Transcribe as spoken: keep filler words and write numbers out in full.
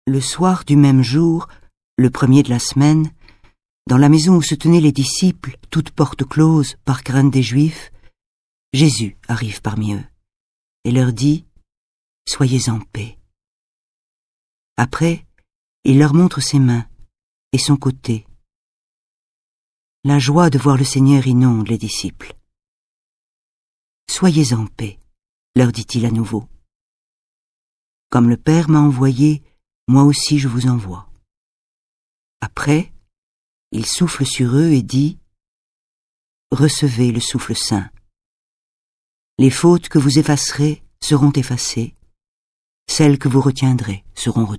Le soir du même jour, le premier de la semaine, dans la maison où se tenaient les disciples, toutes portes closes par crainte des Juifs, Jésus arrive parmi eux et leur dit « Soyez en paix ». Après, il leur montre ses mains et son côté. La joie de voir le Seigneur inonde les disciples. « Soyez en paix », leur dit-il à nouveau. « Comme le Père m'a envoyé, moi aussi je vous envoie. » Après, il souffle sur eux et dit « Recevez le souffle saint. Les fautes que vous effacerez seront effacées, celles que vous retiendrez seront retenues. »